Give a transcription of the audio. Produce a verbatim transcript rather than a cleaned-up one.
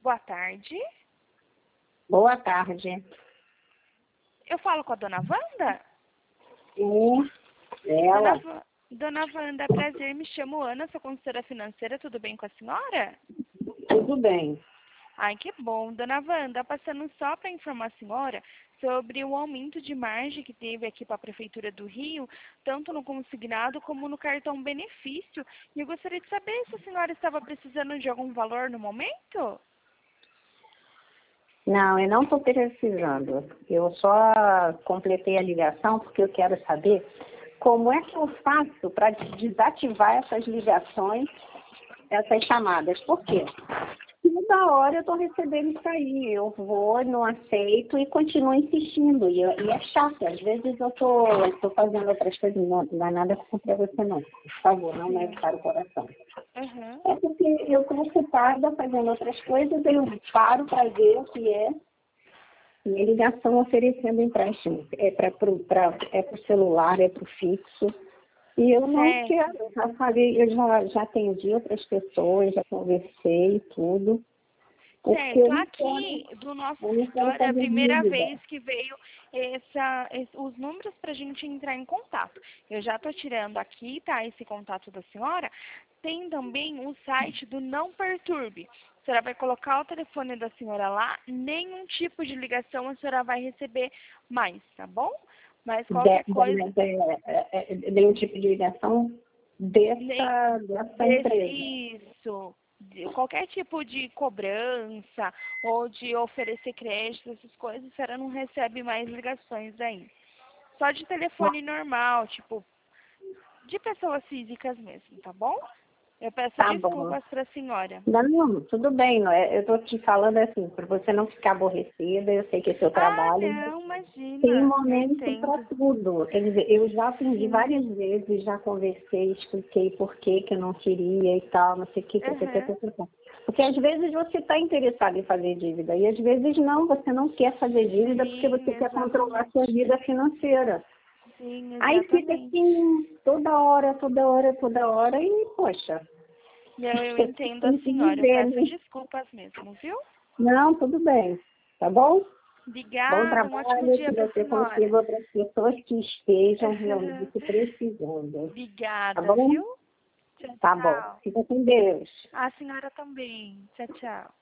Boa tarde. Boa tarde. Eu falo com a dona Wanda? Sim, ela. Dona, Va- dona Wanda, prazer, me chamo Ana, sou consultora financeira, tudo bem com a senhora? Tudo bem. Ai, que bom. Dona Wanda, passando só para informar a senhora sobre o aumento de margem que teve aqui para a Prefeitura do Rio, tanto no consignado como no cartão benefício. E eu gostaria de saber se a senhora estava precisando de algum valor no momento? Não, eu não estou precisando. Eu só completei a ligação porque eu quero saber como é que eu faço para desativar essas ligações, essas chamadas. Por quê? Toda hora eu estou recebendo isso aí. Eu vou, não aceito e continuo insistindo. E, eu- e é chato. Às vezes eu tô, estou fazendo outras coisas. Não, não é nada contra você, não. Por favor, não leve para o coração. Uhum. É porque eu estou ocupada fazendo outras coisas, eu paro para ver o que é. Minha ligação oferecendo empréstimo. É para é o celular, é para o fixo. E eu não Certo. quero. Eu já falei, eu já, já atendi outras pessoas, já conversei e tudo. Porque eu Certo, não aqui quero, do nosso eu não quero escritório é a fazer primeira dívida. vez que veio essa, esse- os números para a gente entrar em contato. Eu já estou tirando aqui, tá, esse contato da senhora. Tem também o site do Não Perturbe. A senhora vai colocar o telefone da senhora lá, nenhum tipo de ligação a senhora vai receber mais, tá bom? Mas De, qualquer de, coisa, de, é, é, de um tipo de ligação nem, dessa, dessa desse, empresa. isso, de qualquer tipo de cobrança ou de oferecer crédito, essas coisas, a senhora não recebe mais ligações aí. Só de telefone normal, tipo, de pessoas físicas mesmo, tá bom? Eu peço Tá bom. desculpas para a senhora. Não, tudo bem, não é? Eu estou te falando assim, para você não ficar aborrecida, eu sei que é seu Ah, trabalho, mas não, tem imagina, eu momento para entendo. tudo. Quer dizer, eu já atendi Sim. várias vezes, já conversei, expliquei por que que eu não queria e tal, não sei o que, que, que, que, Aham. que, que. Porque às vezes você está interessado em fazer dívida e às vezes não, você não quer fazer dívida porque Sim, você quer controlar a sua exatamente. vida financeira. Sim, Aí fica exatamente. assim, toda hora, toda hora, toda hora e, poxa, Não, eu você entendo a tem que senhora. Eu viver, peço né? desculpas mesmo, viu? Não, tudo bem, tá bom? Bom Obrigada, um ótimo trabalho, dia que para a você senhora. consiga outras pessoas que estejam realmente precisando. Tá Obrigada, bom? viu? Tchau, Tá bom. tchau. Fica com Deus. A senhora também. Tchau, tchau.